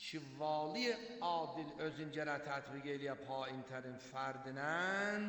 ki vali adil özüncə tətbiq eləyə payintərin fərdinən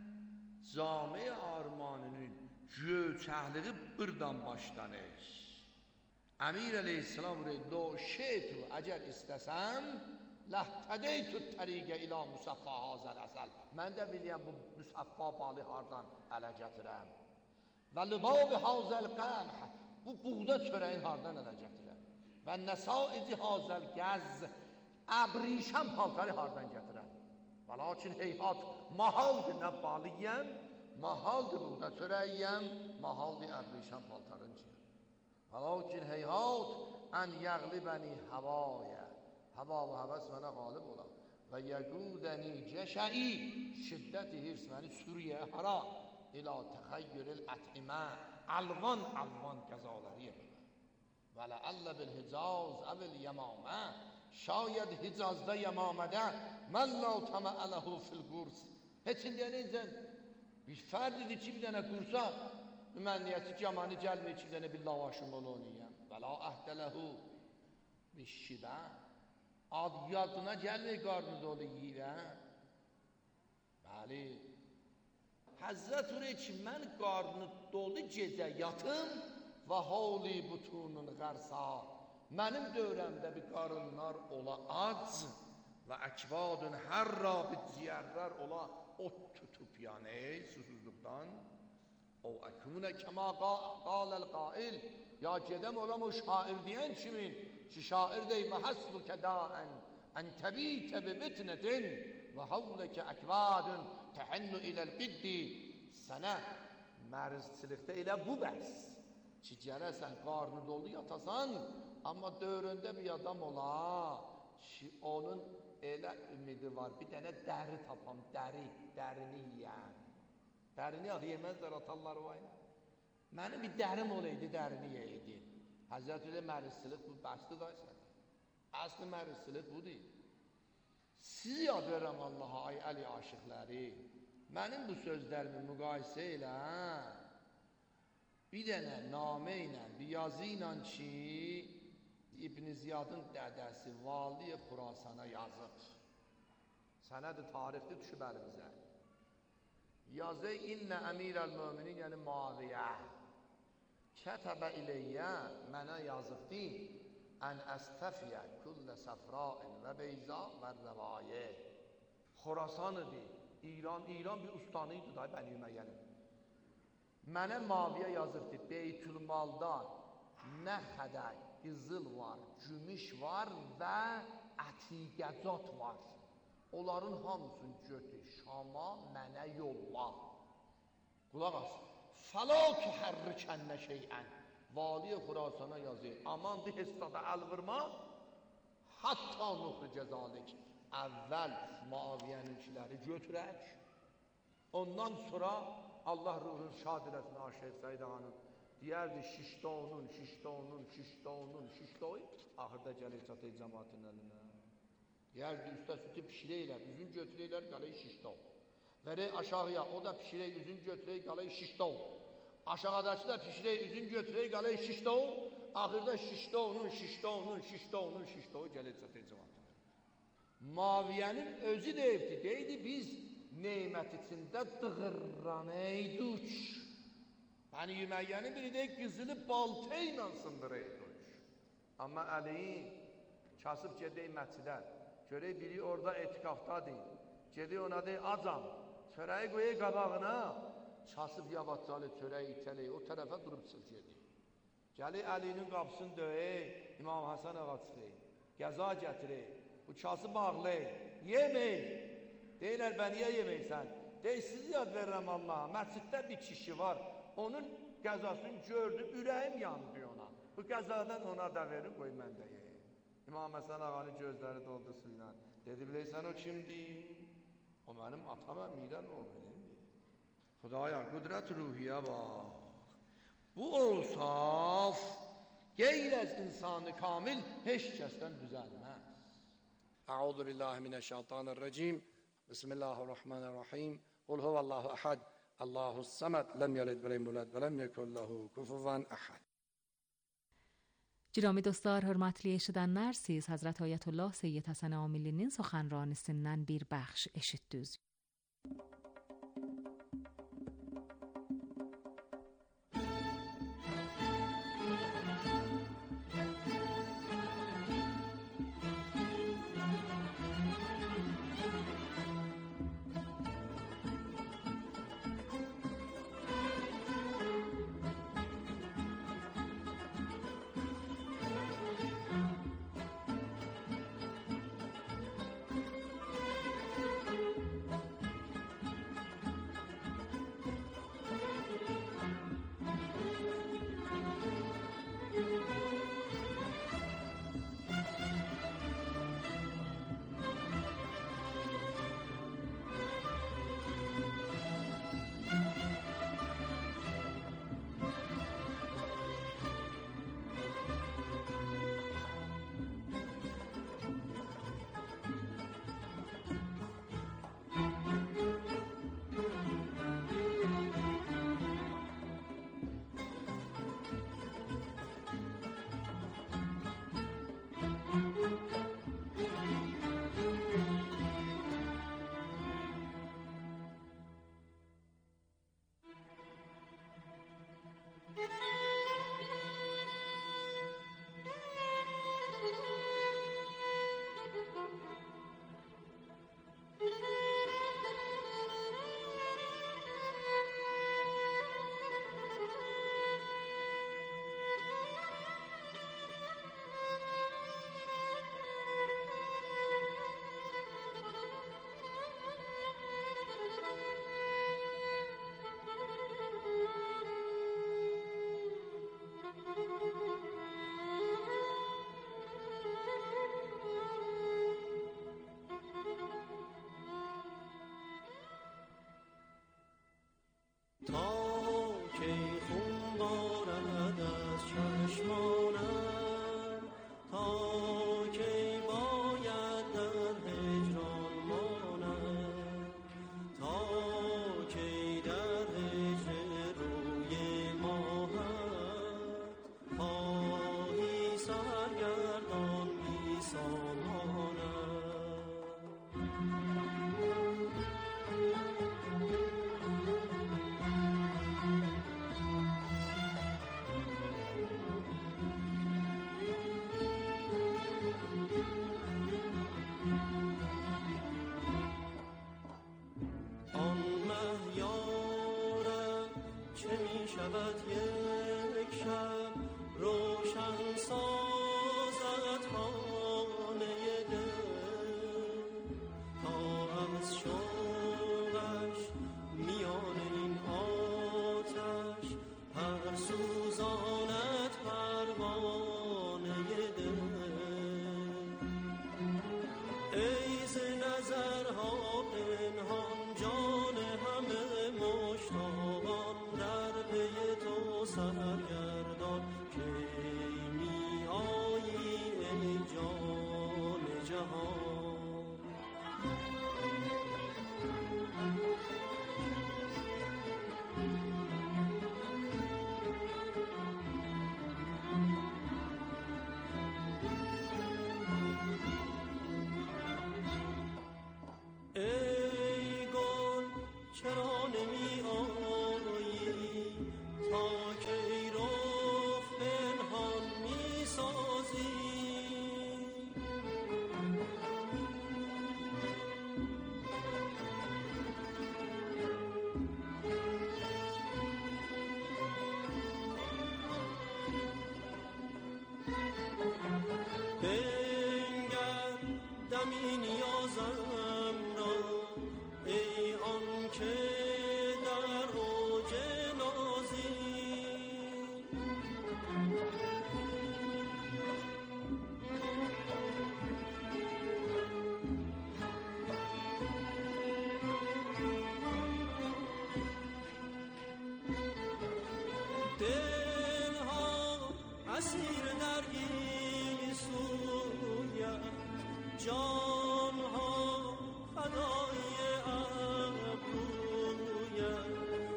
cami armanının göçəkliği birdən başlanır. Əmir əleyhissalam lو شئت əgər istəsəm لَهْتَدَيْتُ الطَّرِيقَ إِلَى مُصَفَّى هَذَا الْعَسَلِ mən də biləyəm bu müsəffə balı hardan ələ gətirəm. Və lübab هَذَا الْقَمْحِ bu buğda çörəyin hardan ələ gətirəm. Və nəsaic هَذَا الْگَزْ əbrişəm paltarı hardan gətirəm. Və lakin heyhat mahaldır nə balı yiyəm, mahaldır buğda çörəyi yiyəm, mahaldır əbrişəm paltarın yiyəm. Və lakin heyhat ən yəğlibəni havaya hava və həvəs mənə qalib ola və yəqudəni cəşəi şiddəti hirs məni Suriyə hara ilə təxəyyüril ət'imə alvan qəzaları yemə və ləəllə bil Hicaz əvil yəmamə şayəd Hicazda yəmamədə mən la təməələhu fil qurs heç indi necən bir fərdidir ki bir dənə qursa müməniyyəti cəmani gəlmir ki bir dənə bir lavaşım onu yiyəm və la əhdələhu bir şibə ad yadına gəlmir qarnı dolu yiyirəm. Bəli. Həzrət ürək ki, mən qarnı dolu gecə yatım və hali butunun qərsa. Mənim dövrəmdə bir qarınlar ola ac və əkvadın hər rabit ciyərlər ola ot tutub yəni susuzluqdan. O əkunə kəma qaləl qail ya gedəm olam o şair deyən kimin ki şair deyil və həsbükə daən ən təbitə bi bitnətin və havləkə əkvadın təhənnu iləl qiddi sənə mərzçilikdə elə bu bəs ki gərəsən qarnı dolu yatasan amma dövründə bir adam ola ki onun elə ümidi var bir dənə dəri tapam dərini yiyəm. Dərini yeməzlər atalları var ilə. Mənim bir dərim olaydı, dərini yeydi. Həzrət ilə mərizçilik bu bəsli daysan. Əsli mərizçilik budur. Sizi yad verirəm Allaha, ay əli aşıqləri. Mənim bu sözlərimi müqayisə ilə bir dənə namə ilə, bir yazı ilə ki İbn Ziyadın dədəsi Vali Xurasana yazıb. Sənəd-i tarixli düşüb əlimizə. Yazı innə əmirəl-müminin yəni Muaviyyə kətəbə iləyyə mənə yazıbdı ən əstəfiyyə küllə səfrain və beyza və rəvayə Xorasan idi, İran bir ustanıydı da Bəni Üməyyənin. Mənə Muaviyyə yazıbdı Beytülmalda nə xədək, qızıl var, gümüş var və ətiqəcat var. Onların hamısını götür, Şama mənə yolla. Qulaq as. Fəla tuhərrikənnə şeyən. Vali Xurasana yazır. Amandı hestada əl vurma. Hatta nuxru cəzalik. Əvvəl Muaviyyəninkiləri götürək. Ondan sonra Allah ruhun şad eləsin Aşıq Səid Ağanın. Deyərdi şişdə onun. Axırda gəlir çatır cəmatın əlinə. Deyərdi üstə sütü pişirəklər, üzün götürəklər, qalay şişdə ol. Verək aşağıya, o da pişirək, üzün götürək, qalay şişdə ol. Aşağıdakı da pişirək, üzün götürək, qalay şişdə ol. Axırda şişdə onun, gəlir çatır cəmatın. Muaviyyənin özü deyibdi, biz neymət içində dığırranaydık. Bəni Üməyyənin biri deyik, qızını balta ilə sındıraydık. Amma Əliyin kasıb gedək məscidə. Görək biri orada etikafdadır. Gedək ona deyək, acam, çörəyi qoyaq qabağına, kasıb yavaşcalı çörəyi itələk, o tərəfə durub çıxacaq. Gəlir Əlinin qapısını döyək, İmam Hasan ağa çıxıq, qəza gətirək, bu kasıb bağlayıq, yemək. Deyirlər, niyə yeməksən? Deyək, sizi yad verirəm Allaha, məsciddə bir kişi var, onun qəzasını gördüm, ürəyim yandı ona. Bu qəzadan ona da verin, qoy mən də yeyək. İmam Həsən ağanın gözləri doldu suyla. Dedi, biləysən o kimdir? O mənim atam əmirən olmalıdır. Xudaya, qüdrət ruhiyə bax. Bu olsaf, qeyrəz insanı kamil heç kəsdən düzəlməz. Əuzu billahi minəşşeytanirracim. Bismillahirrahmanirrahim. Qul huvallahu əhəd. Allahus samad. Ləm yəlid və ləm yulad və ləm yekun lehu kufuvan əhəd. Jurami dostlar, hörmətli eşidənlər, Hazret Ayətullah Seyyid Həsən Amilinin suxanranisindən bir bəxş eşitdiniz.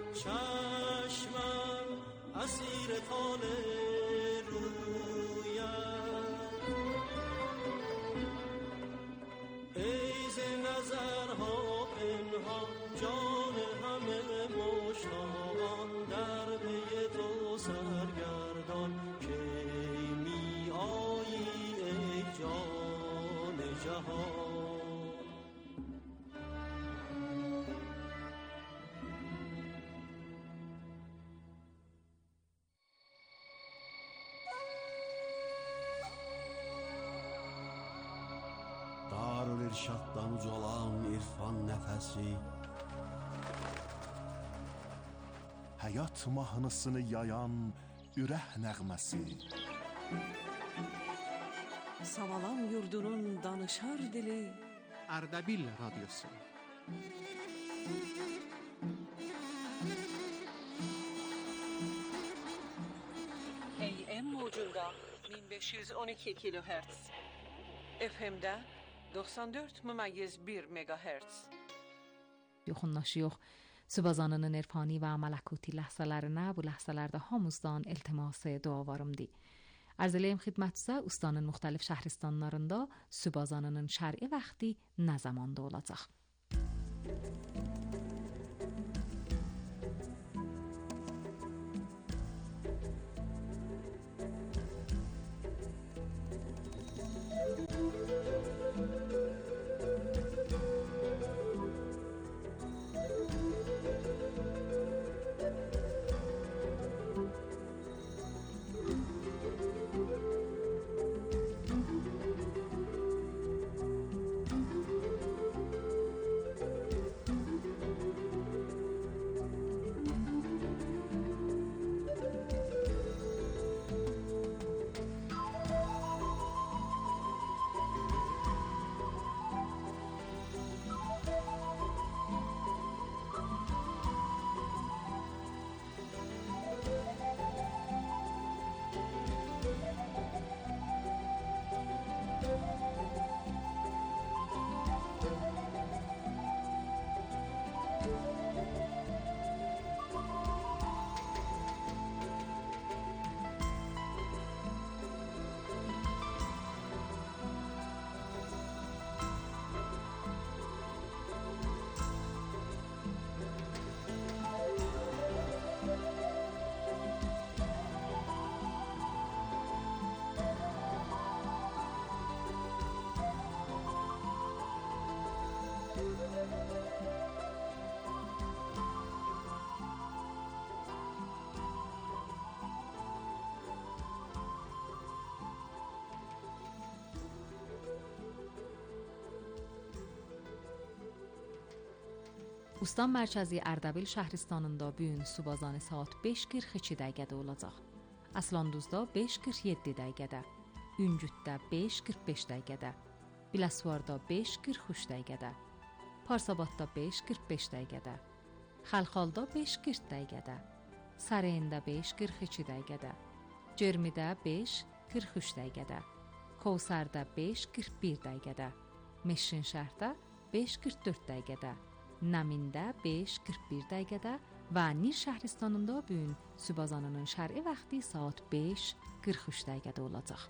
اسیر خانه رویم نهاد. Darül-İrşaddan ucalan irfan nəfəsi, həyat mahnısını yayan ürək nəğməsi, Savalan yurdunun danışar dili, Ardabil Radyosu. AM موجunda 1512 kilohertz, FM'de 94.1 megahertz. Yoxunlaşıyıq Sübazanının irfani və mələkuti ləhzələrinə, bu ləhzələrdə hamımızdan iltiması duavarımdır. Arz eləyim xidmətinizə ustanın müxtəlif şəhristanlarında Sübazanının şər'i vaxtı nə zamanda olacaq? Ustan mərkəzi Ərdəbil şəhristanında bu gün Sübazanı saat 5:42 dəqiqədə olacaq. Aslanduzda 5:47 dəqiqədə, Üngüddə 5:45 dəqiqədə, Biləsuvarda 5:43 dəqiqədə, Parsabadda 5:45 dəqiqədə, Xəlxalda 5:40 dəqiqədə, Sarayında 5:42 dəqiqədə, Cermidə 5:43 dəqiqədə, Kovsarda 5:41 dəqiqədə, Meşinşəhərdə 5:44 dəqiqədə, Namində 5:41 dəqiqədə və Nil şəhristanında bu gün Sübazanının şər'i vaxtı saat 5:43 dəqiqədə olacaq.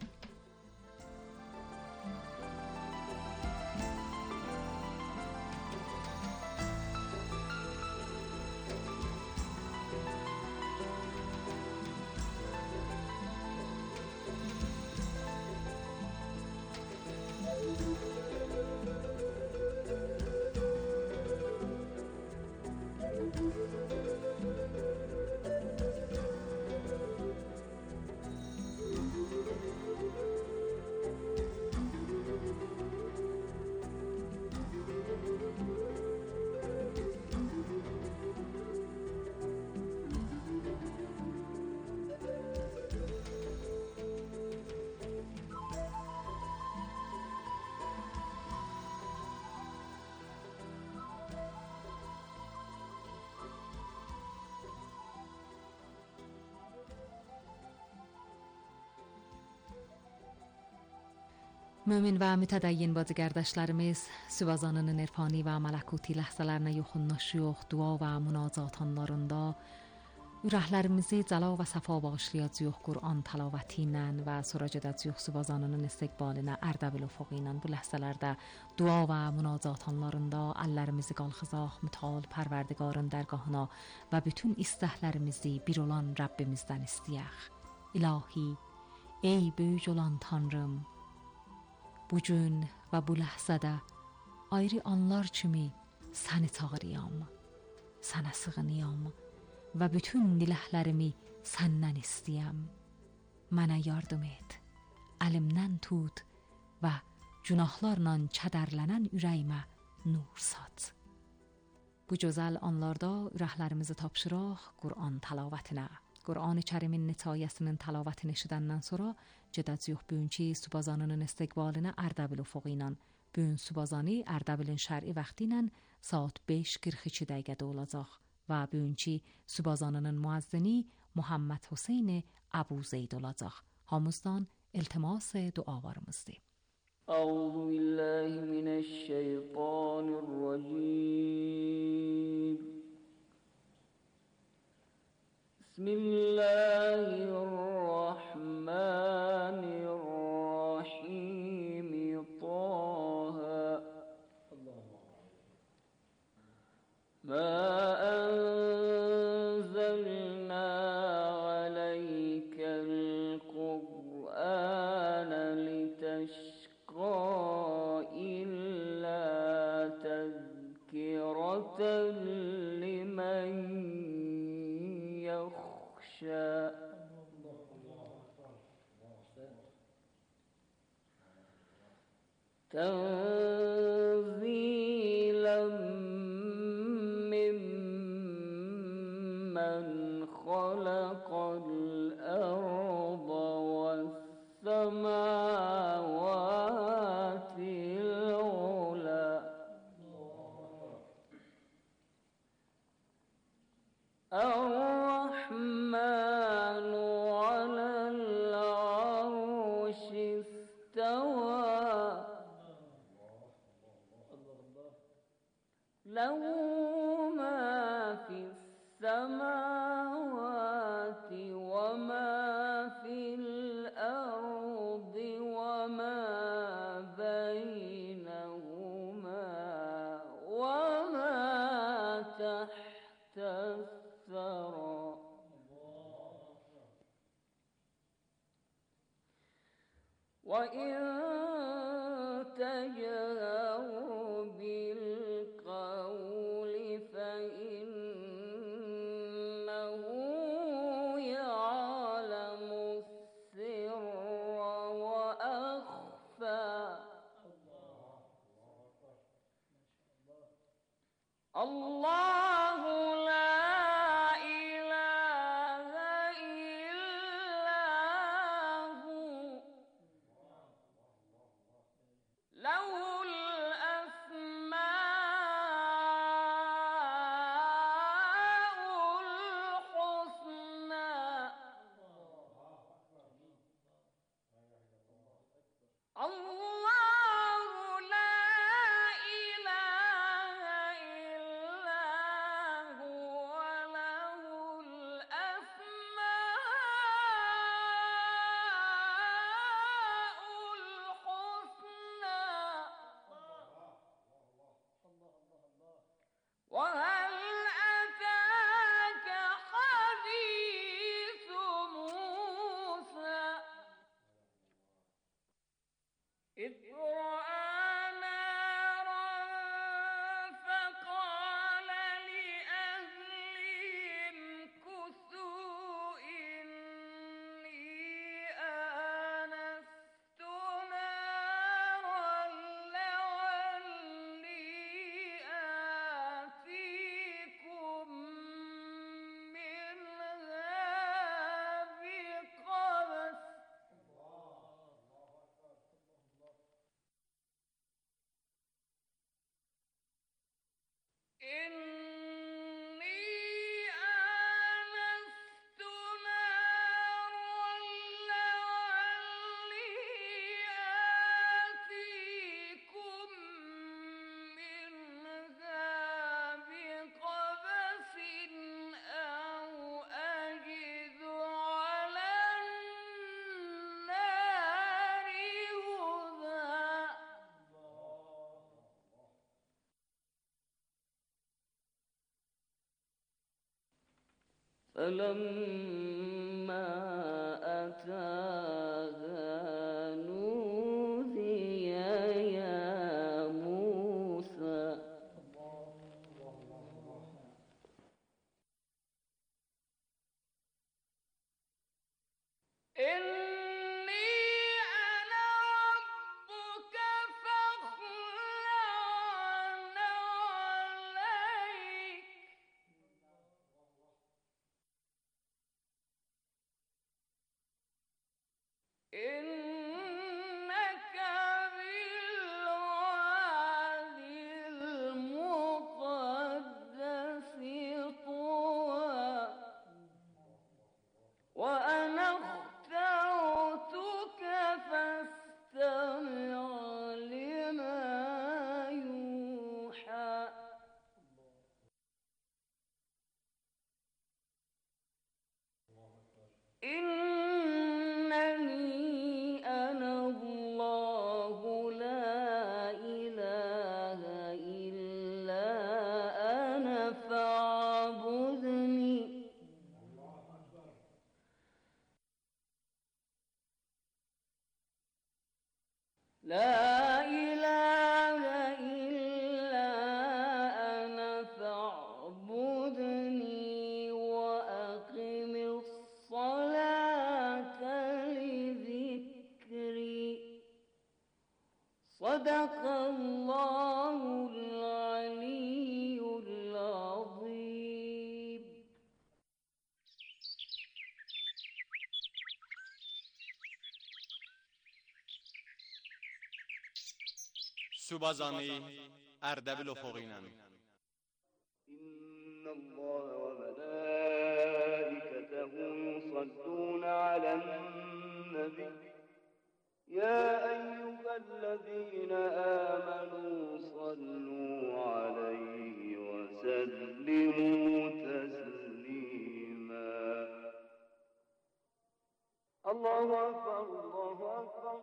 Mömin və mütədəyyin bacı-qardaşlarımız, Sübazanının irfani və mələkuti ləhzələrinə yoxunlaşıyıq, dua və münacat anlarında ürəklərimizi cəla və səfa bağışlayacağıq Qur'an təlaməti ilə və sonra gedəcəyik Sübazanının istiqbalinə Ərdəbil üfüqü ilə. Bu ləhzələrdə dua və münacat anlarında əllərimizi qalxızaq mütəal Pərverdigarın dərgahına və bütün istəklərimizi bir olan Rəbbimizdən istəyək. İlahi, ey böyük olan Tanrım, bu gün və bu ləhzədə ayrı anlar kimi səni çağırıyam, sənə sığınıyam və bütün diləklərimi səndən istəyəm. Mənə yardım et, əlimdən tut və günahlarla kədərlənən ürəyimə nur saç. Bu gözəl anlarda ürəklərimizi tapşıraq Qur'an təlavatına. Qur'an-ı Kərimin neçayəsinin təlavatını eşidəndən sonra gedəcəyik bugünkü Subazanının istiqbalına Ərdəbil üfüqü ilə. Bugün Subazanı Ərdəbilin şər'i vaxtı ilə saat 5:42 dəqiqədə olacaq və bugünkü Subazanının müəzzini Muhammed Hüseyn Əbu Zeyd olacaq. Hamımızdan iltimas dualarımızdır. أعوذ بالله من الشيطان الرجيم بسم الله الرحمن الرحيم طه ما أنزلنا عليك القرآن لتشقى إلا تذكرة لمن يخشى تنزيلا ممن خلق الأرض والسماوات العلى الرحمن على العرش استوى له ما في السماوات وما في الأرض وما بينهما وما تحت الثرى وإن تجهر بالقول فإنه يعلم السر وأخفى الله لا إله إلا هو له الأسماء الحسنى الله لا إله إلا هو له الأسماء الحسنى وهل أتاك حديث موسى إذ رأى نارا فقال لأهلهم كثوا إني آنست نارا لعلي آتيكم منها بقبس إني آنست نارا لعلي آتيكم منها بقبس أو أجد على النار هدى فلما أتاها نودي يا إنني أنا الله لا إله إلا أنا فاعبدني لا إله إلا أنا فاعبدني وأقم الصلاة لذكري صدق الله العلي العظيم. Subazani Erdebil Ufukinen. إن الله وملائكته يصلون على النبي يا أيها الذين آمنوا صلوا عليه وسلموا تسليما. الله أكبر الله أكبر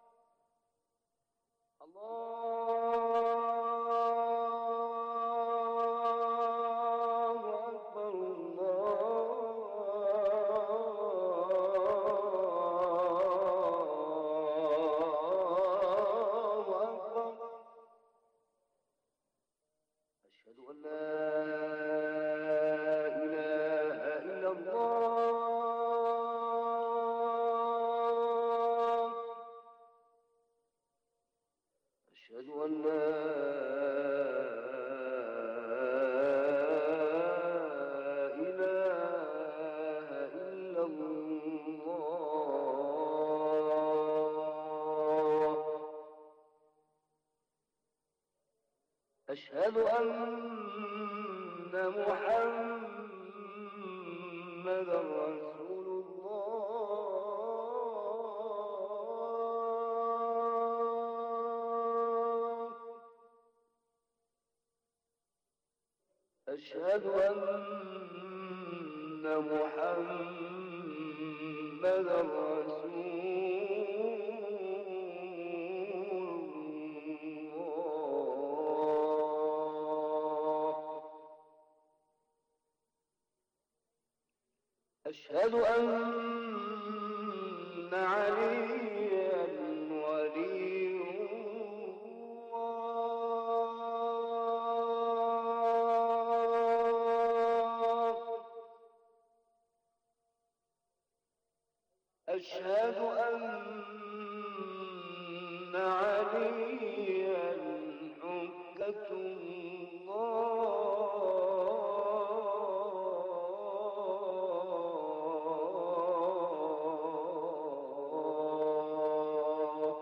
الله أكبر الله أكبر. أشهد أن لا إله إلا الله. أشهد أن لا إله إلا الله. أشهد أن محمدا رسول الله. أشهد أن محمدا رسول الله. أشهد أن عليا ولي الله. أشهد أن عليا حجة الله.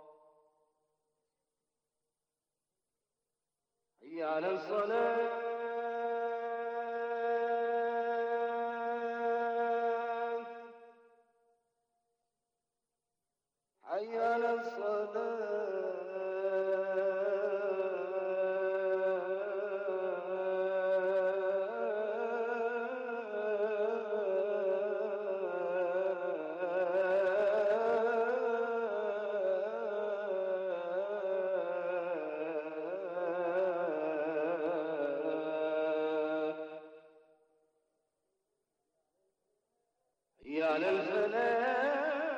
حي على الصلاة حي على الصلاة. حي على الفلاح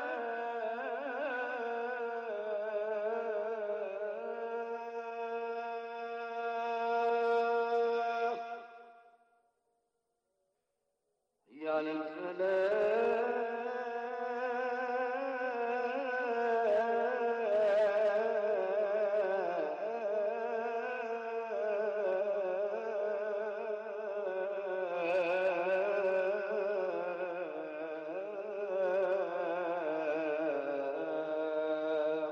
حي على الفلاح.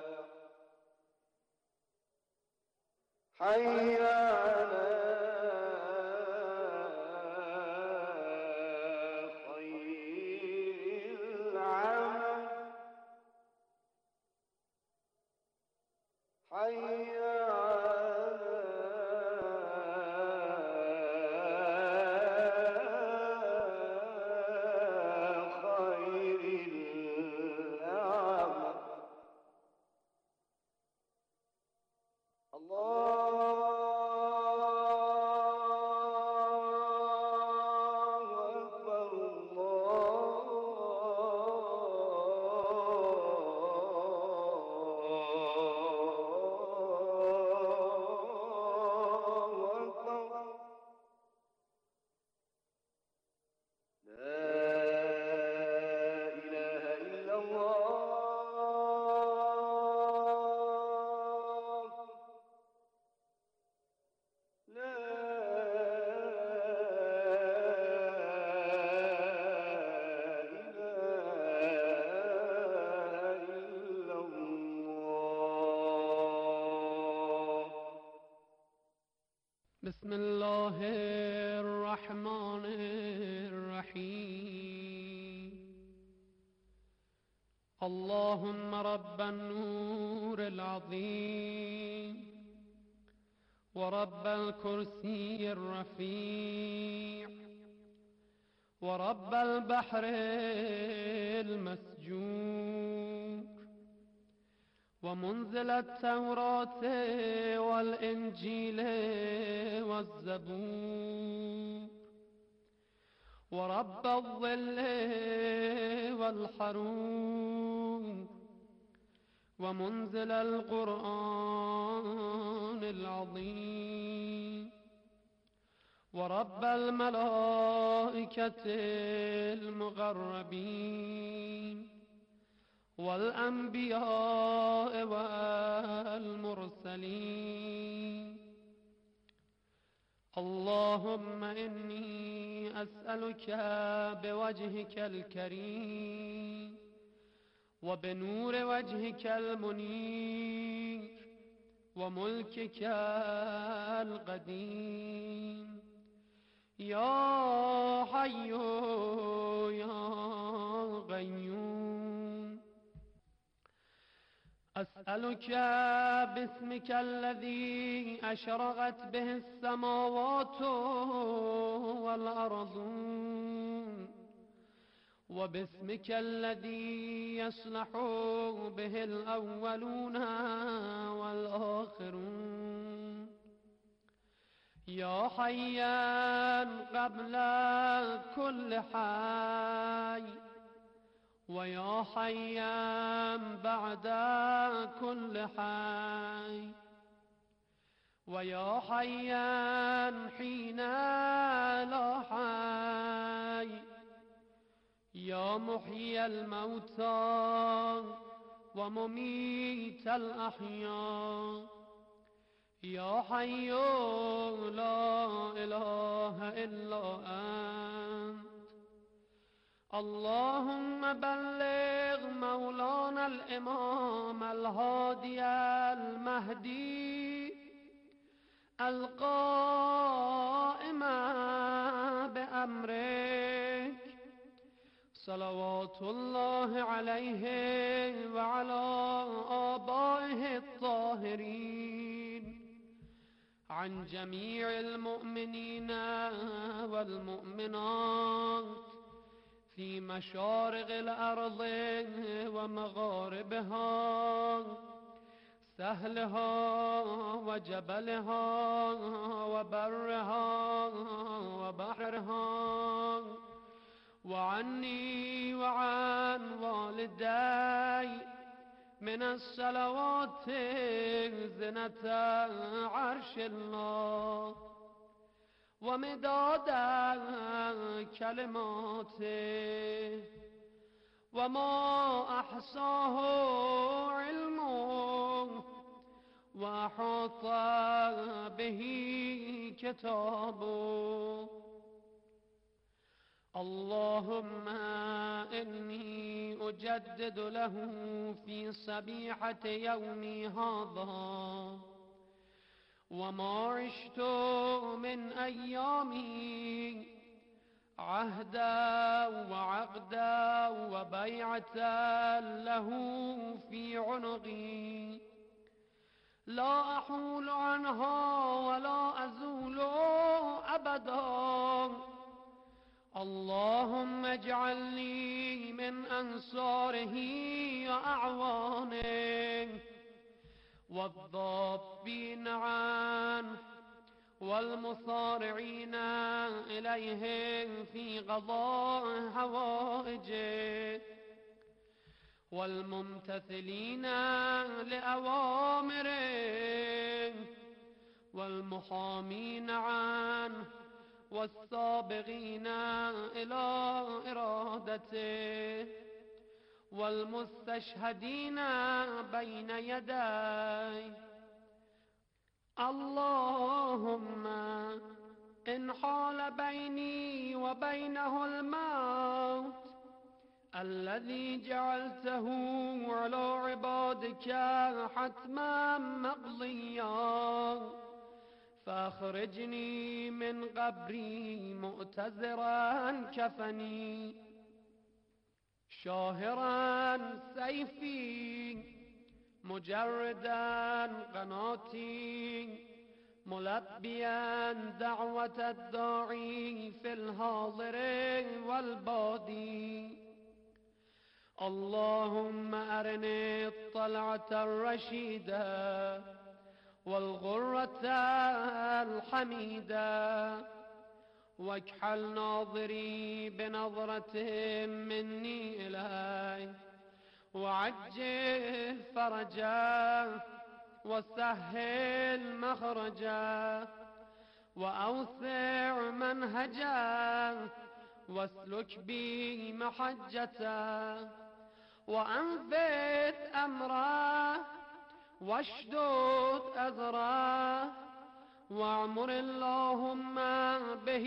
حي على خير العمل. حي على خير بسم الله الرحمن الرحيم اللهم رب النور العظيم ورب الكرسي الرفيع ورب البحر المسجور ومنزل التوراة والإنجيل والزبور ورب الظل والحرور ومنزل القرآن العظيم ورب الملائكة المقربين والأنبياء والمرسلين اللهم إني أسألك بوجهك الكريم وبنور وجهك المنير وملكك القديم يا حي يا قيوم أسألك باسمك الذي أشرقت به السماوات والأرض وباسمك الذي يصلح به الأولون والآخرون يا حيا قبل كل حي ويا حيا بعد كل حي ويا حيا حين لا حي يا محيي الموتى ومميت الأحياء يا حي لا إله إلا أنت اللهم بلغ مولانا الإمام الهادي المهدي القائم بأمرك صلوات الله عليه وعلى آبائه الطاهرين عن جميع المؤمنين والمؤمنات في مشارق الأرض ومغاربها سهلها وجبلها وبرها وبحرها وعني وعن والدي من الصلوات زنة عرش الله ومداد كلماته وما أحصاه علمه وأحاط به كتابه اللهم إني أجدد له في صبيحة يومي هذا وما عشت من أيامي عهدا وعقدا وبيعة له في عنقي لا أحول عنها ولا أزول أبدا اللهم اجعلني من أنصاره وأعوانه والضابين عنه والمصارعين إليه في قضاء حوائجه والممتثلين لأوامره والمحامين عنه والسابقين إلى إرادته والمستشهدين بين يديه. اللهم إن حال بيني وبينه الموت الذي جعلته على عبادك حتما مقضيا فاخرجني من قبري مؤتزرا كفني شاهرا سيفي مجردا قناتي ملبيا دعوة الداعي في الحاضر والبادي. اللهم أرني الطلعة الرشيدة والغرة الحميدة واكحل ناظري بنظرة مني إليه وعجل فرجا وسهل مخرجا وأوسع منهجا واسلك بي محجته وأنفذ أمره واشدد أزره واعمر اللهم به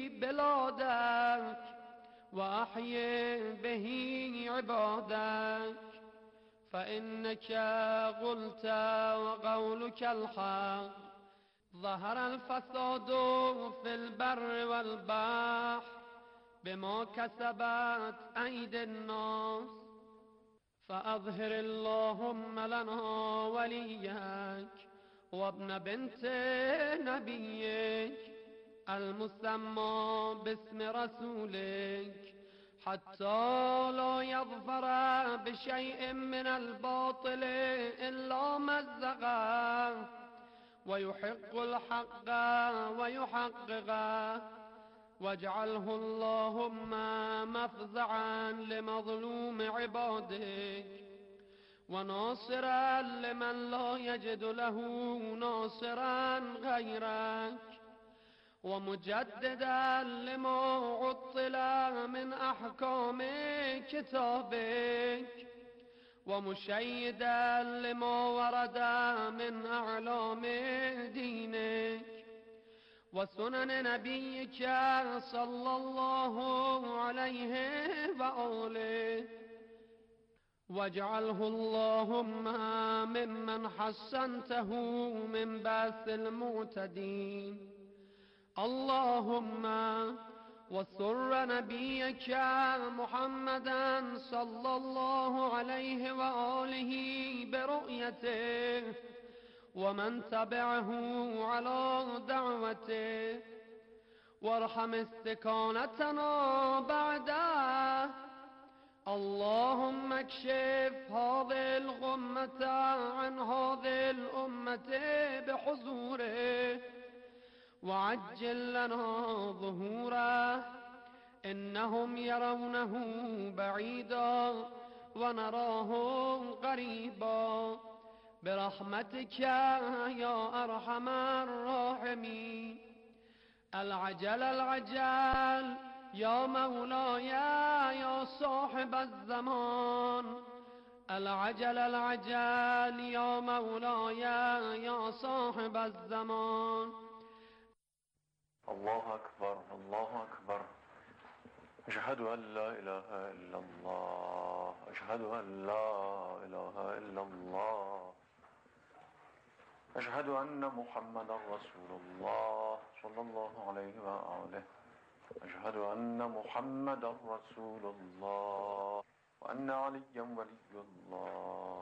بلادك وأحيي به عبادك فإنك قلت وقولك الحق. ظهر الفساد في البر والبحر بما كسبت أيدي الناس فأظهر اللهم لنا وليك وابن بنت نبيك المسمى باسم رسولك حتى لا يظفر بشيء من الباطل إلا مزقه ويحق الحق ويحققه واجعله اللهم مفزعا لمظلوم عبادك وناصرا لمن لا يجد له ناصرا غيرك ومجددا لما عطل من أحكام كتابك ومشيدا لما ورد من أعلام دينك وسنن نبيك صلى الله عليه وآله واجعله اللهم ممن حسنته من بأس المعتدين. اللهم وسر نبيك محمدا صلى الله عليه وآله برؤيته ومن تبعه على دعوته وارحم استكانتنا بعده. اللهم اكشف هذه الغمة عن هذه الأمة بحضوره وعجل لنا ظهوره إنهم يرونه بعيدا ونراه قريبا برحمتك يا أرحم الراحمين. العجل العجل يا مولاي يا صاحب الزمان العجل العجل يا مولاي يا صاحب الزمان. الله أكبر الله أكبر أشهد أن لا إله إلا الله أشهد أن لا إله إلا الله أشهد أن محمد رسول الله صلى الله عليه وآله أشهد أن محمد رسول الله وأن عليا ولي الله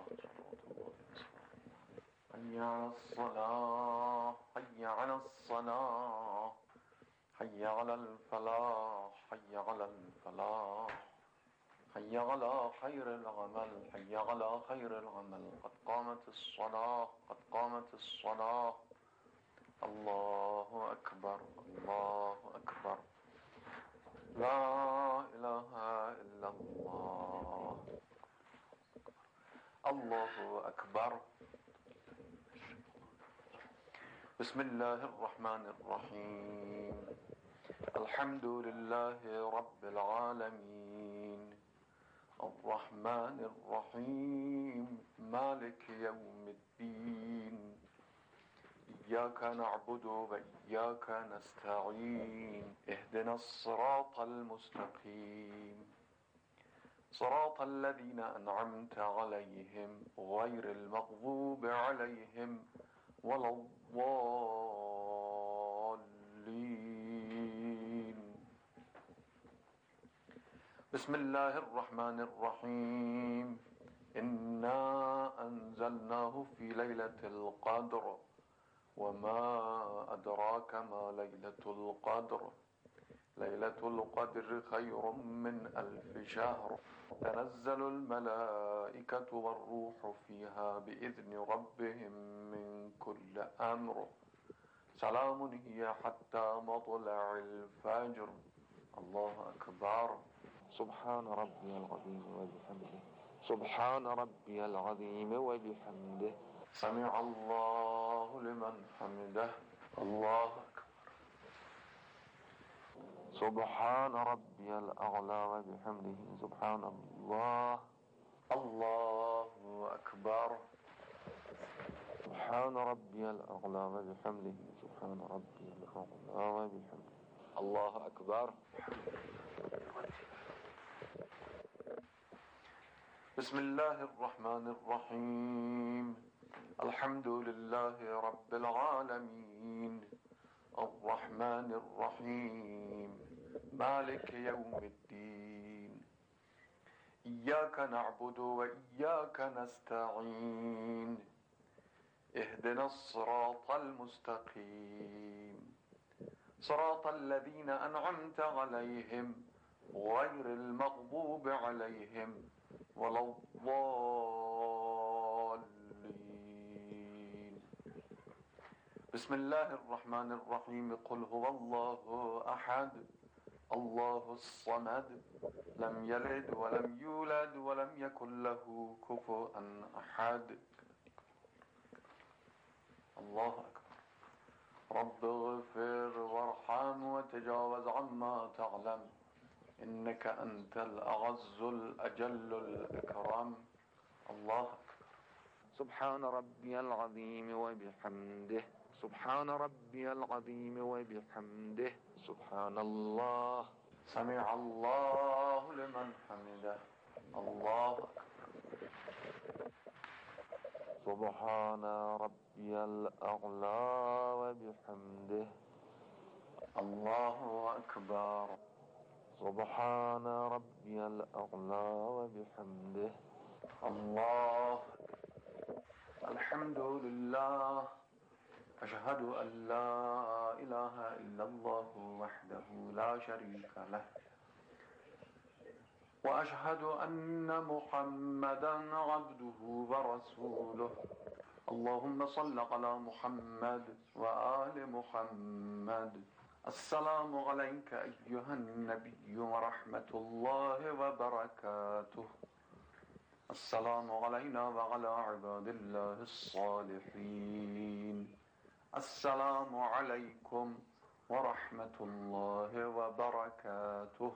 حي على الصلاة حي على الصلاة حي على الفلاح حي على الفلاح حي على خير العمل حي على خير العمل قد قامت الصلاة قد قامت الصلاة الله أكبر الله أكبر لا إله إلا الله الله أكبر بسم الله الرحمن الرحيم الحمد لله رب العالمين الرحمن الرحيم مالك يوم الدين إياك نعبد وإياك نستعين اهدنا الصراط المستقيم صراط الذين أنعمت عليهم غير المغضوب عليهم ولا الضالين بسم الله الرحمن الرحيم إنا أنزلناه في ليلة القدر وما أدراك ما ليلة القدر ليلة القدر خير من 1000 شهر تنزل الملائكة والروح فيها بإذن ربهم من كل أمر سلام هي حتى مطلع الفجر الله أكبر سبحان ربي العظيم وبحمده سبحان ربي العظيم وبحمده سمع الله لمن حمده الله أكبر سبحان ربي الأعلى وبحمده سبحان الله الله أكبر سبحان ربي الأعلى وبحمده سبحان ربي الأعلى وبحمده الله أكبر بسم الله الرحمن الرحيم الحمد لله رب العالمين الرحمن الرحيم مالك يوم الدين إياك نعبد وإياك نستعين اهدنا الصراط المستقيم صراط الذين أنعمت عليهم غير المغضوب عليهم ولا الضالين بسم الله الرحمن الرحيم قل هو الله أحد الله الصمد لم يلد ولم يولد ولم يكن له كفوا أحد الله أكبر رب اغفر وارحم وتجاوز عما تعلم إنك أنت الأعز الأجل الأكرم الله أكبر سبحان ربي العظيم وبحمده سبحان ربي العظيم وبحمده سبحان الله سمع الله لمن حمده الله أكبر سبحان ربي الأعلى وبحمده الله أكبر سبحان ربي الأعلى وبحمده الله الحمد لله أشهد أن لا إله إلا الله وحده لا شريك له وأشهد أن محمدا عبده ورسوله اللهم صل على محمد وآل محمد السلام عليك أيها النبي ورحمة الله وبركاته السلام علينا وعلى عباد الله الصالحين السلام عليكم ورحمة الله وبركاته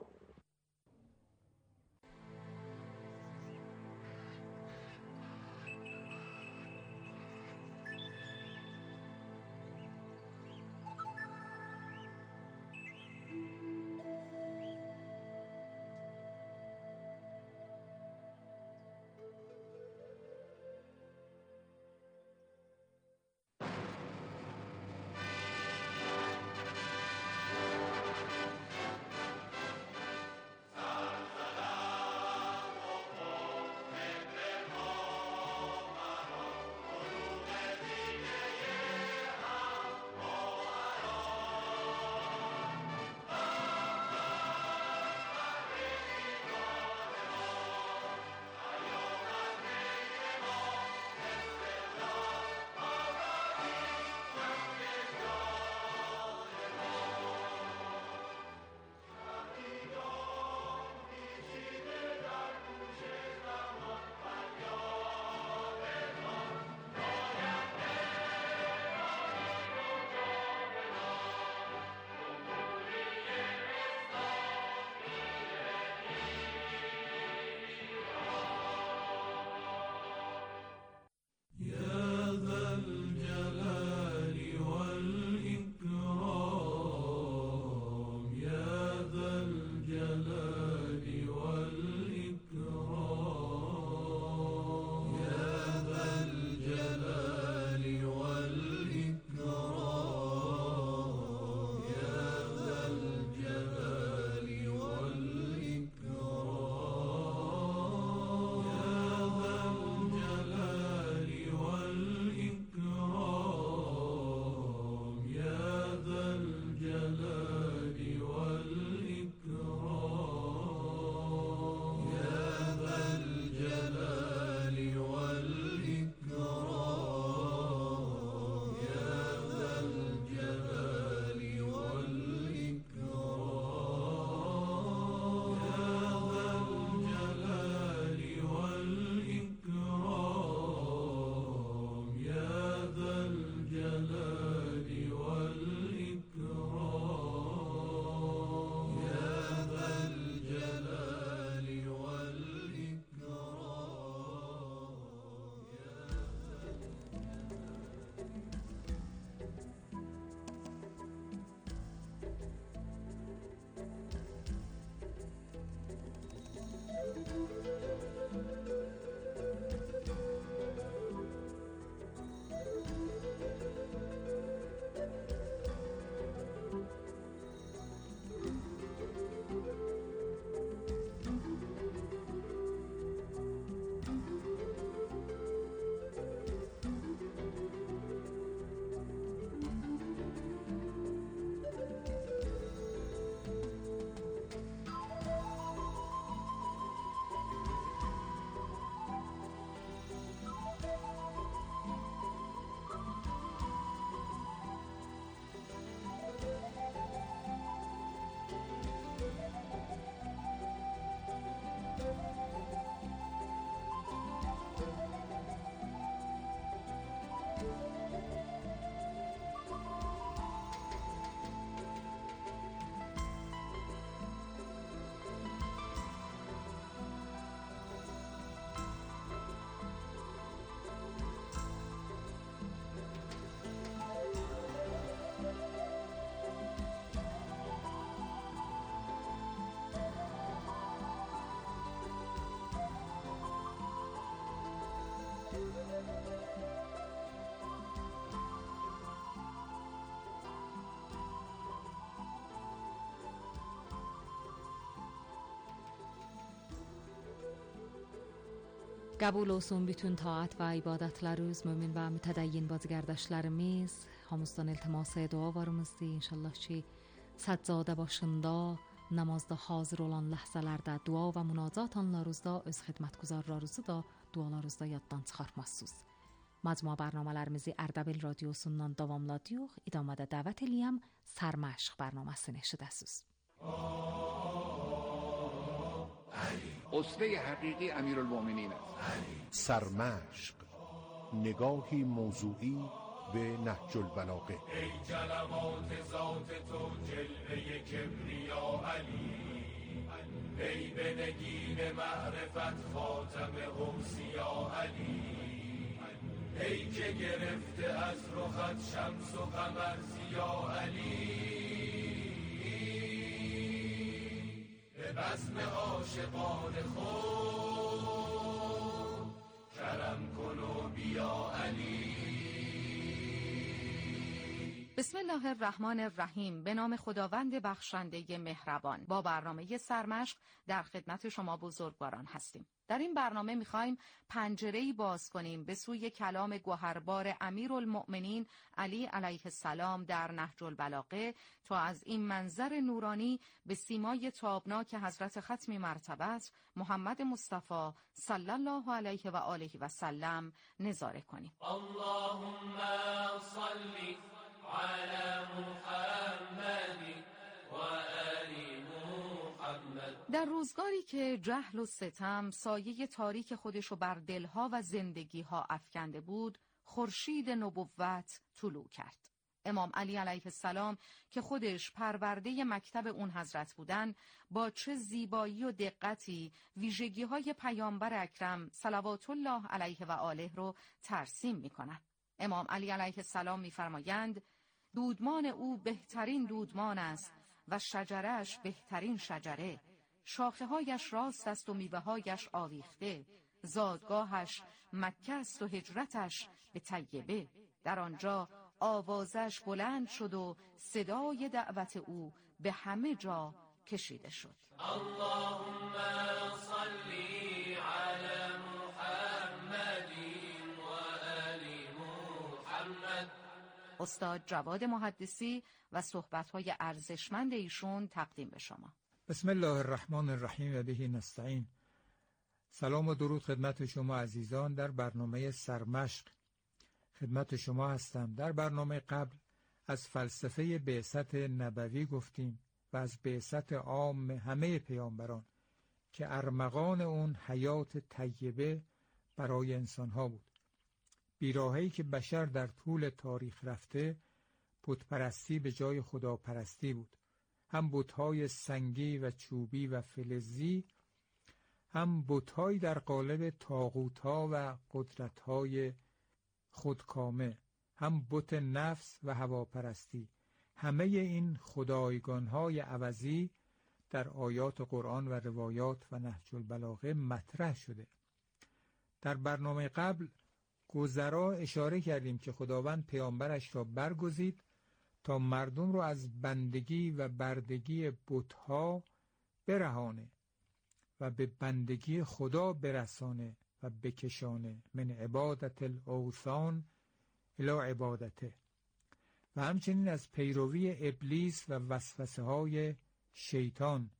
Qəbul olsun bütün taat və ibadətləriniz, mömin və mütədəyyin bazıgərdəşlərimiz. Hamısından iltiması dua varımızdır. İnşallah ki səccadə başında, namazda hazır olan ləhzələrdə dua və münacat anlarınızda öz xidmətguzarlarınızı da dualarınızda yaddan çıxartmazsınız. Məcmua bərnamələrimizi Ərdəbil radiosundan davamladıq. İdamada dəvət eləyəm Sərməşq bərnaməsini eşidəsiniz. اسوه حقیقی امیرالمومنین است. سرمشق، نگاهی موضوعی به نهج البلاغه. ای جلوات ذات تو جلوه کبریا علی، ای به نگین معرفت خاتم اوصیا علی، ای که گرفته از رخت شمس و قمر ضیا علی، به بزم عاشقان خود کرم کن و بیا علی. بسم الله الرحمن الرحیم. به نام خداوند بخشنده مهربان. با برنامه سرمشق در خدمت شما بزرگواران هستیم. در این برنامه می‌خوایم پنجره‌ای باز کنیم به سوی کلام گوهربار امیرالمؤمنین علی علیه السلام در نهج البلاغه تا از این منظر نورانی به سیمای تابناک حضرت ختم مرتبت محمد مصطفی صلی الله علیه و آله و سلم نظاره کنیم. اللهم صل علی محمد و آل محمد. در روزگاری که جهل و ستم سایه تاریک خودشو بر دلها و زندگیها افکنده بود، خورشید نبوت طلوع کرد. امام علی علیه السلام که خودش پرورده مکتب اون حضرت بودن، با چه زیبایی و دقتی ویژگی‌های پیامبر اکرم صلوات الله علیه و آله رو ترسیم می‌کنند. امام علی علیه السلام می‌فرمایند دودمان او بهترین دودمان است و شجرش بهترین شجره، شاخه‌هایش راست است و میوه‌هایش آویخته، زادگاهش مکه است و هجرتش به طیبه. در آنجا آوازش بلند شد و صدای دعوت او به همه جا کشیده شد. اللهم صل علی محمد و آل محمد. استاد جواد محدثی و صحبت‌های ارزشمند ایشون تقدیم به شما. بسم الله الرحمن الرحیم و به نستعین. سلام و درود خدمت شما عزیزان. در برنامه سرمشق خدمت شما هستم. در برنامه قبل از فلسفه بعثت نبوی گفتیم و از بعثت عام همه پیامبران که ارمغان اون حیات طیبه برای انسانها بود. بیراهه‌ای که بشر در طول تاریخ رفته بتپرستی به جای خداپرستی بود. هم بت‌های سنگی و چوبی و فلزی، هم بت‌هایی در قالب طاغوت‌ها و قدرت‌های خودکامه، هم بت نفس و هواپرستی. همه این خدایگان‌های عوضی در آیات قرآن و روایات و نهج البلاغه مطرح شده. در برنامه قبل گذرا اشاره کردیم که خداوند پیامبرش را برگزید تا مردم را از بندگی و بردگی بت‌ها برهانه و به بندگی خدا برسانه و بکشانه، من عبادت الاوثان الی عبادته، و همچنین از پیروی ابلیس و وسوسه های شیطان،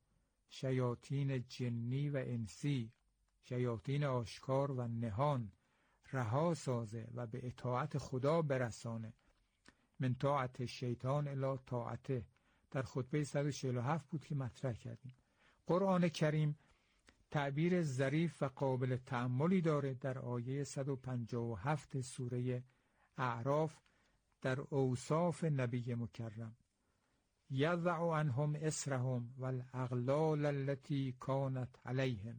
شیاطین جنی و انسی، شیاطین آشکار و نهان، رها سازه و به اطاعت خدا برسانه، من طاعت شیطان الی طاعته. در خطبه 147 بود که مطرح کردیم. قرآن کریم تعبیر ظریف و قابل تأملی داره در آیه 157 سوره اعراف در اوصاف نبی مکرم. یضع عنهم اسرهم والاغلال التي کانت علیهم.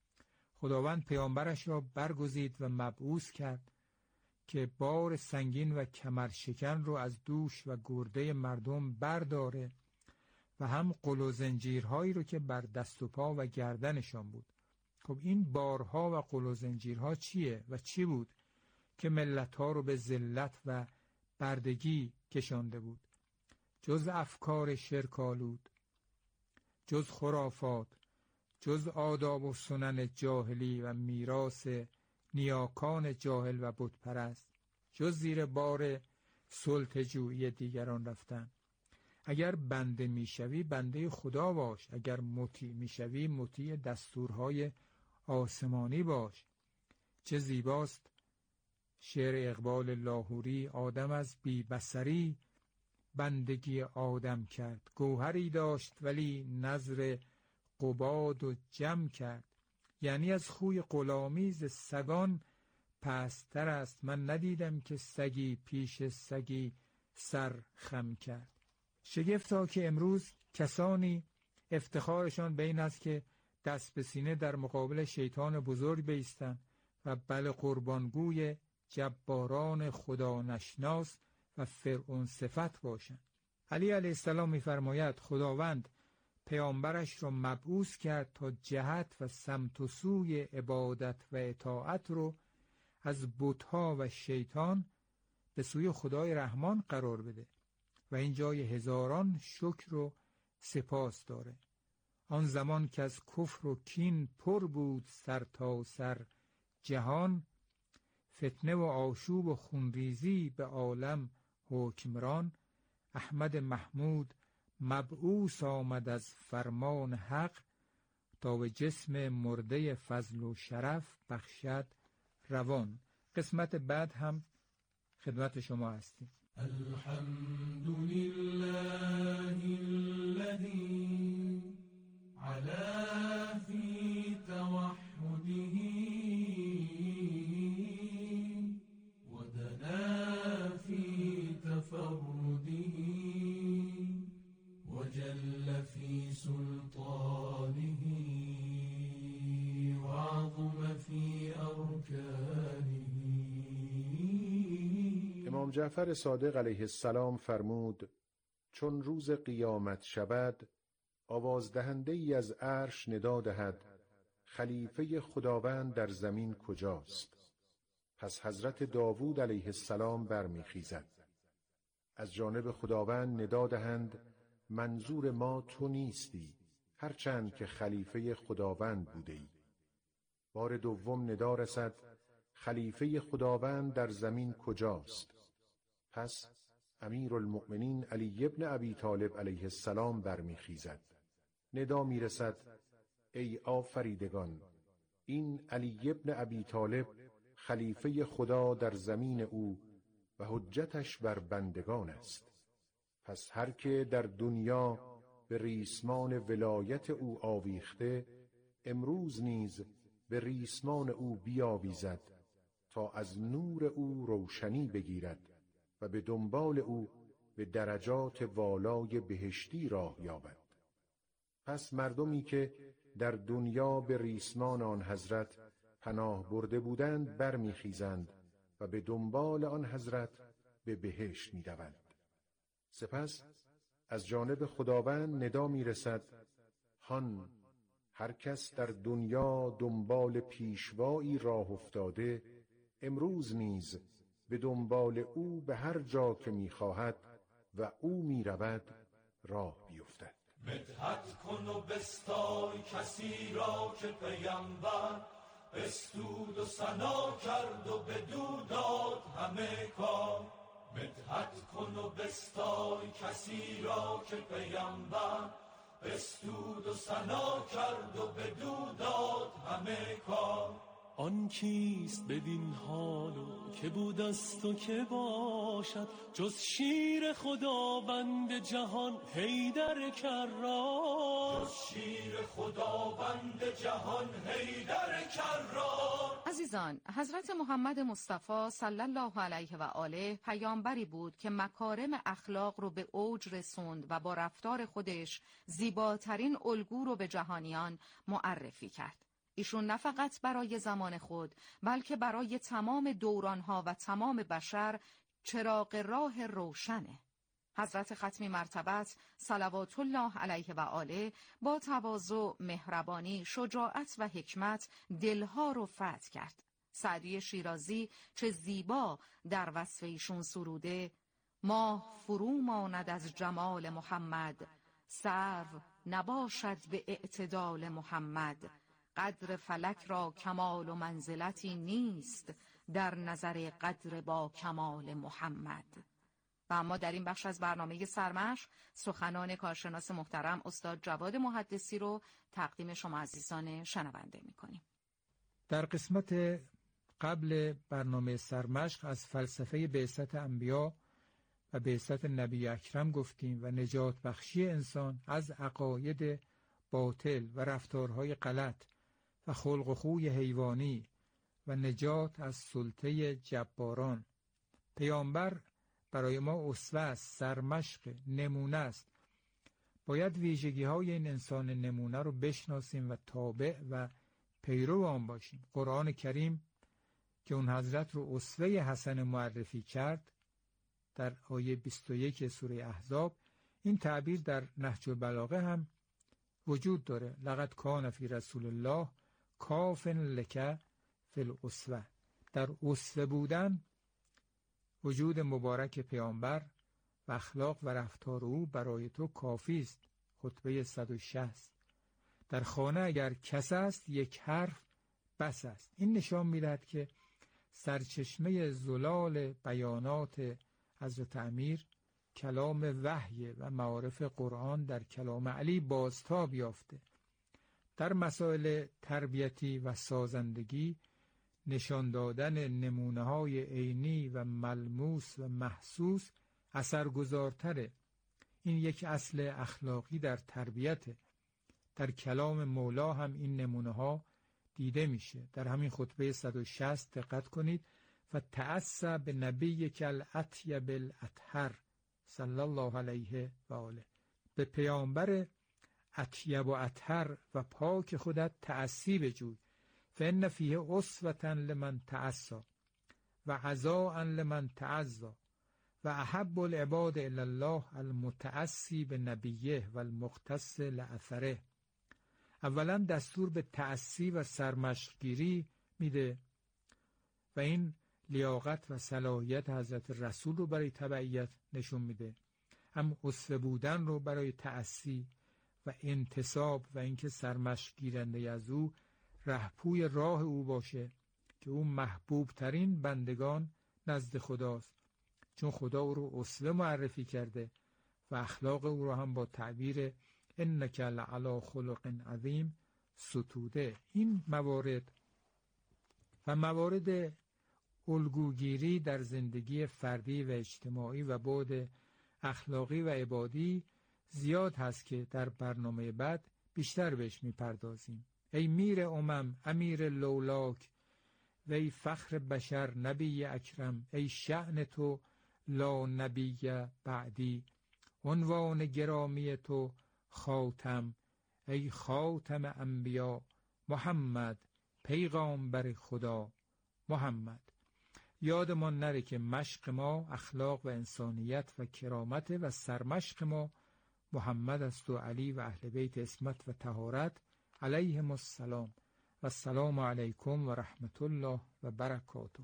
خداوند پیامبرش را برگزید و مبعوث کرد که بار سنگین و کمرشکن رو از دوش و گرده مردم برداره و هم قل و زنجیرهایی رو که بر دست و پا و گردنشان بود. خب این بارها و قل و زنجیرها چیه و چی بود که ملتها رو به ذلت و بردگی کشانده بود؟ جز افکار شرک‌آلود، جز خرافات، جز آداب و سنن جاهلی و میراث نیاکان جاهل و بتپرست جز زیر بار سلطه‌جویی دیگران رفتن. اگر بنده میشوی بنده خدا باش، اگر مطیع میشوی مطیع دستورهای آسمانی باش. چه زیباست شعر اقبال لاهوری: آدم از بی بصری بندگی آدم کرد، گوهری داشت ولی نظر قباد و جم کرد. یعنی از خوی غلامی ز سگان پستر است، من ندیدم که سگی پیش سگی سر خم کرد. شگفتا که امروز کسانی افتخارشان به این است که دست به سینه در مقابل شیطان بزرگ بایستند و بل قربانگوی جباران خدا نشناس و فرعون صفت باشند. علی علیه السلام می‌فرماید خداوند پیامبرش را مبعوث کرد تا جهت و سمت و سوی عبادت و اطاعت رو از بت‌ها و شیطان به سوی خدای رحمان قرار بده و این جای هزاران شکر و سپاس داره. آن زمان که از کفر و کین پر بود سر تا سر جهان، فتنه و آشوب و خونریزی به عالم حکمران، احمد محمود مبعوث آمد از فرمان حق، تا به جسم مرده فضل و شرف بخشد روان. قسمت بعد هم خدمت شما هستیم. الحمد لله الذي علا في توحده ودنا في تفرده وجل في سلطانه وعظم في أركانه. امام جعفر صادق علیه السلام فرمود: چون روز قیامت شود آوازدهنده ای از عرش ندا دهد خلیفه خداوند در زمین کجاست؟ پس حضرت داوود علیه السلام برمیخیزد. از جانب خداوند ندا دهند منظور ما تو نیستی، هرچند که خلیفه خداوند بوده ای. بار دوم ندا رسد خلیفه خداوند در زمین کجاست؟ پس امیرالمؤمنین علی ابن ابی طالب علیه السلام برمیخیزد. ندا میرسد ای آفریدگان، این علی ابن ابی طالب خلیفه خدا در زمین او و حجتش بر بندگان است. پس هر که در دنیا به ریسمان ولایت او آویخته، امروز نیز به ریسمان او بیاویزد تا از نور او روشنی بگیرد و به دنبال او به درجات والای بهشتی راه یابد. پس مردمی که در دنیا به ریسمان آن حضرت پناه برده بودند برمیخیزند و به دنبال آن حضرت به بهشت می‌دوند. سپس از جانب خداوند ندا میرسد هان، هر کس در دنیا دنبال پیشوایی راه افتاده، امروز نیز به دنبال او به هر جا که می‌خواهد و او می‌رود راه بیفتد. مدحت کن و بستای کسی را که پیامبر بستود و ثنا کرد و بدو داد همه کار. مدحت کن و بستای کسی را که پیامبر بستود و ثنا کرد و بدو داد همه کار. آن کیست بدین حالو که بود است و که باشد، جز شیر خداوند جهان حیدر کرار. جز شیر خداوند جهان حیدر کرار. عزیزان، حضرت محمد مصطفی صلی الله علیه و آله پیامبری بود که مکارم اخلاق رو به اوج رسوند و با رفتار خودش زیباترین الگو رو به جهانیان معرفی کرد. ایشون نه فقط برای زمان خود بلکه برای تمام دورانها و تمام بشر چراغ راه روشنه. حضرت ختمی مرتبت صلوات الله علیه و آله با تواضع، مهربانی، شجاعت و حکمت دلها رو فتح کرد. سعدی شیرازی چه زیبا در وصف ایشون سروده: ماه فرو ماند از جمال محمد، سرو نباشد به اعتدال محمد. قدر فلک را کمال و منزلتی نیست در نظر قدر با کمال محمد. و اما در این بخش از برنامه سرمشق سخنان کارشناس محترم استاد جواد محدثی رو تقدیم شما عزیزان شنونده می‌کنیم. در قسمت قبل برنامه سرمشق از فلسفه بعثت انبیا و بعثت نبی اکرم گفتیم و نجات بخشی انسان از عقاید باطل و رفتارهای غلط و خلق و خوی حیوانی و نجات از سلطه جباران. پیامبر برای ما اسوه است، سرمشق، نمونه است. باید ویژگی‌های این انسان نمونه رو بشناسیم و تابع و پیرو آن باشیم. قرآن کریم که اون حضرت رو اسوه حسن معرفی کرد در آیه 21 سوره احزاب، این تعبیر در نهج البلاغه هم وجود داره. لقد کان فی رسول الله کاف لک فی الاسوه. در اسوه بودن وجود مبارک پیامبر و اخلاق و رفتار او برای تو کافی است. خطبه 160. در خانه اگر کس است یک حرف بس است. این نشان می‌دهد که سرچشمه زلال بیانات حضرت امیر کلام وحی و معارف قرآن در کلام علی بازتاب یافته. در مسائل تربیتی و سازندگی نشان دادن نمونه‌های عینی و ملموس و محسوس اثرگذارتره. این یک اصل اخلاقی در تربیت. در کلام مولا هم این نمونه‌ها دیده میشه. در همین خطبه 160 دقت کنید: فتأسى بنبیک الاطیب الاطهر صلی الله علیه و آله. به پیامبر اطیب و اطهر و پاک خودت تأسی بجوی. فإن فیه اسوة لمن تأسی و عزاء لمن تعزا و احب العباد الی الله المتأسی بنبیه و المختص لأثره. اولا دستور به تأسی و سرمشقگیری میده و این لیاقت و صلاحیت حضرت رسول رو برای تبعیت نشون میده. هم اسوه بودن رو برای تأسی و انتساب و اینکه سرمشقگیرنده از او رهپوی راه او باشه که او محبوب ترین بندگان نزد خداست، چون خدا او رو اسوه معرفی کرده و اخلاق او رو هم با تعبیر انک لعلی خلق عظیم ستوده. این موارد و موارد الگوگیری در زندگی فردی و اجتماعی و بعد اخلاقی و عبادی زیاد هست که در برنامه بعد بیشتر بهش میپردازیم. ای میر امیر لولاک، و ای فخر بشر نبی اکرم، ای شأن تو لا نبی بعدی، عنوان گرامی تو خاتم، ای خاتم انبیا محمد، پیغامبر خدا محمد. یادمان نره که مشق ما اخلاق و انسانیت و کرامت و سرمشق ما محمد است و علی و اهل بیت عصمت و طهارت علیهم السلام. و السلام علیکم و رحمت الله و برکاته.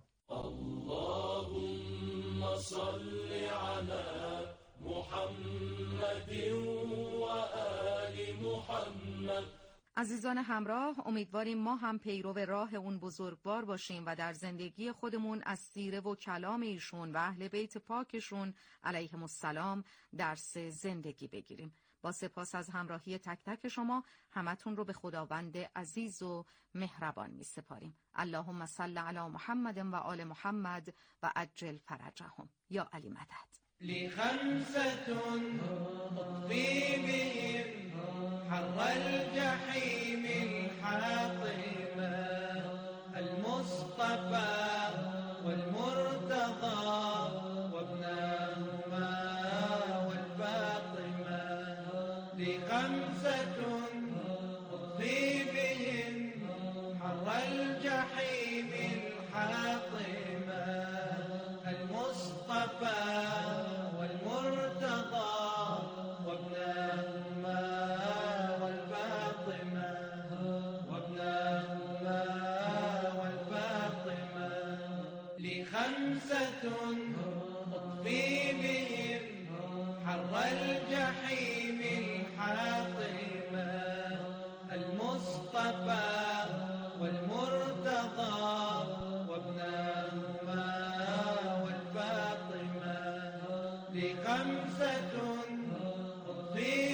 اللهم صل علی محمد و آل محمد. عزیزان همراه، امیدواریم ما هم پیرو راه اون بزرگوار باشیم و در زندگی خودمون از سیره و کلام ایشون و اهل بیت پاکشون علیهم السلام درس زندگی بگیریم. با سپاس از همراهی تک تک شما، همتون رو به خداوند عزیز و مهربان می سپاریم. اللهم صل علی محمد و آل محمد و عجل فرجهم. یا علی مدد. لخمسة أطفي بهم حر الجحيم الحاطمة المصطفى والمرتضى وابنهما والفاطمة. لخمسة أطفي بهم حر الجحيم الحاطمة المصطفى خمسة أضفي